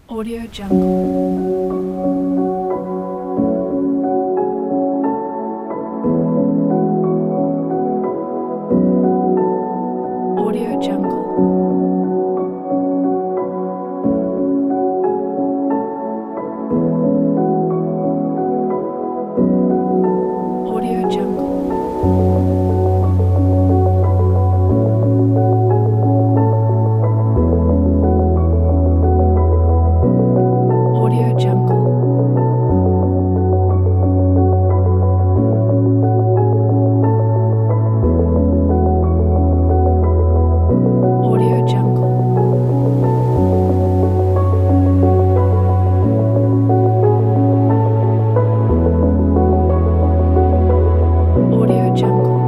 Audio Jungle. Audio Jungle. Audio Jungle. Audio Jungle. Audio Jungle. Audio Jungle.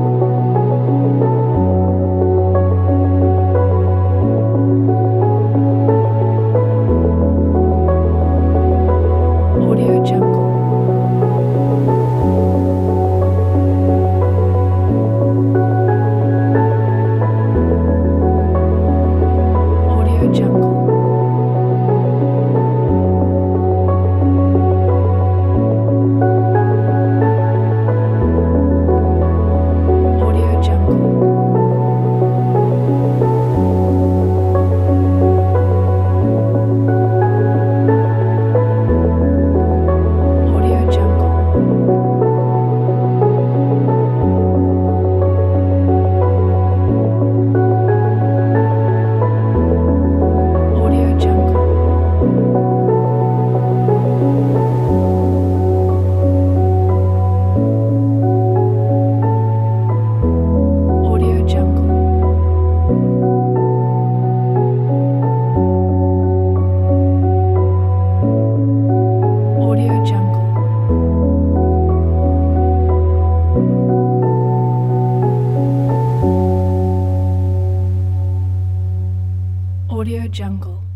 Audio Jungle. Audio Jungle. Audio Jungle. Audio Jungle. Audio Jungle. Audio Jungle. Audio Jungle. Audio Jungle.